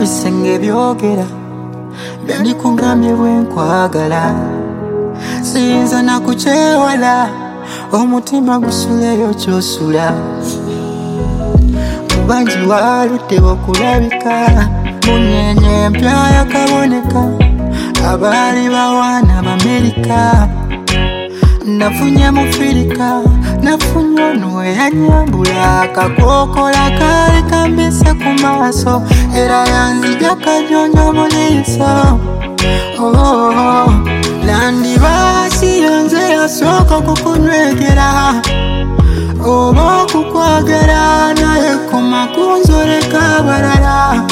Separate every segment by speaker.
Speaker 1: ebisenge byogera byandikuŋŋamye bwe nkwagala siyinza nakukyewala omutima gusuleyo kyosula mubangi waludde okulabika munyenye empya yakaboneka abaali bawaana b'Amerika nafunye mufirika nafunye ono eyanyambula akakokola kaali kambise ku maaso era yanzija kajonjo mu liiso nandibaasi yanze yasooka kukunywegera oba okukwagala naye koma kunzoleka balala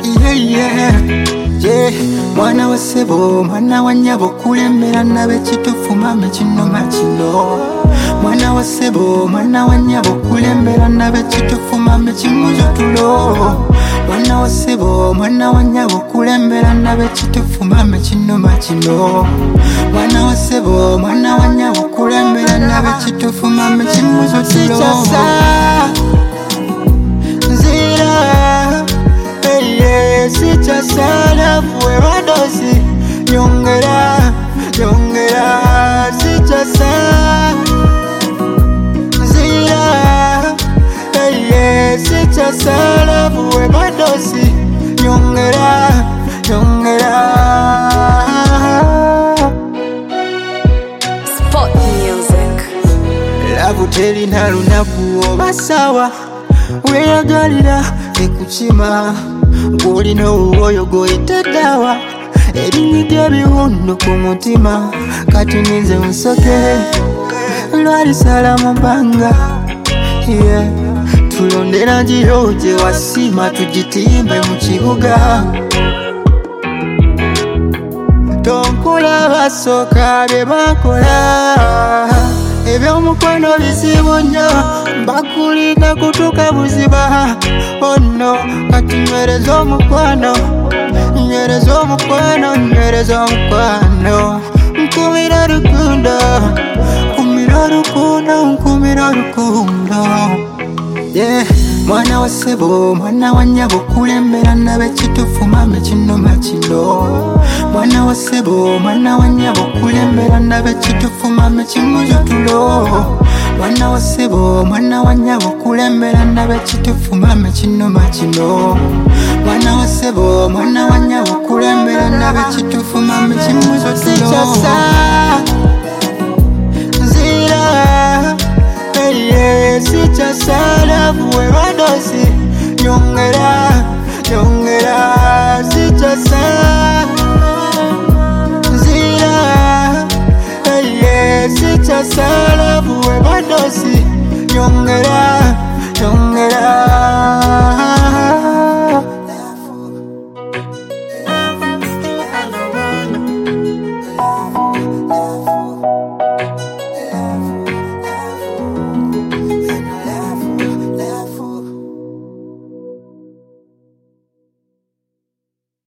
Speaker 1: mwana wa ssebo mwana wa nnyabo kulembera nabe kitufu mame kinoma kino mwana wa ssebo mwana wa nnyabo kulembera nabe kitufu mame kimuzutulo mwana wa ssebo mwana wa nnyabo kulembera nabe kitufu mame kinoma kino mwana wa ssebo mwana wa nnyabo kulembera nabe kitufu mame kimuzutulo sichasala fue badosi nyongera sichasa zira sichasala fue badosi nyongera
Speaker 2: Spot music
Speaker 1: labuteli na lunaku obasawa weyagalira ekukima ng'olina obwoyo goyiteddawa erinnyidde ebiwundu ku mutima kati ninze nsoke lwalisala mu bbanga tulondera ngiyo gye wasima tugitimbe mu kibuga tonkola basooka bye bakola ebyomukwano bizibu nnyo mbakulinda kutuuka buziba ono kati nywereza omukwano nkumira rukundo mwana wa ssebo mwana wa nnyabo kulembera nabe kitufu mame kinoma kino mwana wa ssebo mwana wa nnyabo kulembera nabe kitufu mame kimuzutulo mwana wa ssebo mwana wa nnyabo kulembera nabe kitufu mame kinoma kino mwana wa ssebo mwana wa nnyabo kulembera nabe kitufu mame kimuzutulo sichasala fue badosi nyongera sichasa zira sichasala fue badosi nyongera